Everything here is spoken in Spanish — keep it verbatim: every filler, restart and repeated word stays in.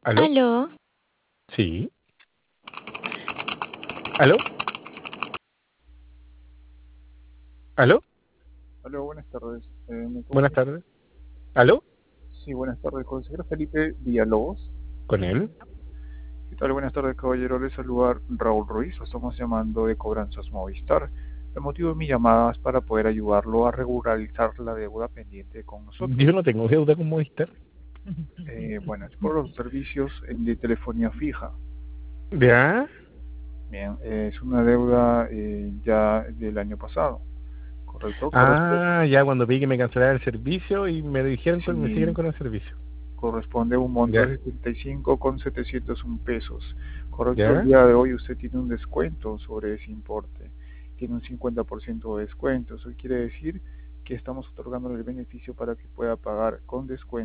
¿Aló? Aló, Sí. ¿Aló? ¿Aló? Hola, buenas tardes. Eh, ¿me Buenas comunico? tardes. ¿Aló? Sí, buenas tardes, consejero Felipe Villalobos. ¿Con él? ¿Qué tal? Buenas tardes, caballero. Le saluda Raúl Ruiz. Lo estamos llamando de Cobranzas Movistar. El motivo de mi llamada es para poder ayudarlo a regularizar la deuda pendiente con nosotros. Yo no tengo deuda con Movistar. Eh, bueno, es por los servicios de telefonía fija. ¿Ya? Bien, eh, es una deuda eh, ya del año pasado, ¿correcto? Corresponde, Ah, ya cuando vi que me cancelaran el servicio y me dijeron que me siguieron sí, con el servicio. corresponde a un monto ¿Ya? de setenta y cinco con setecientos un pesos. Correcto, el ¿Ya? día de hoy usted tiene un descuento sobre ese importe. Tiene un cincuenta por ciento de descuento. Eso quiere decir que estamos otorgándole el beneficio para que pueda pagar con descuento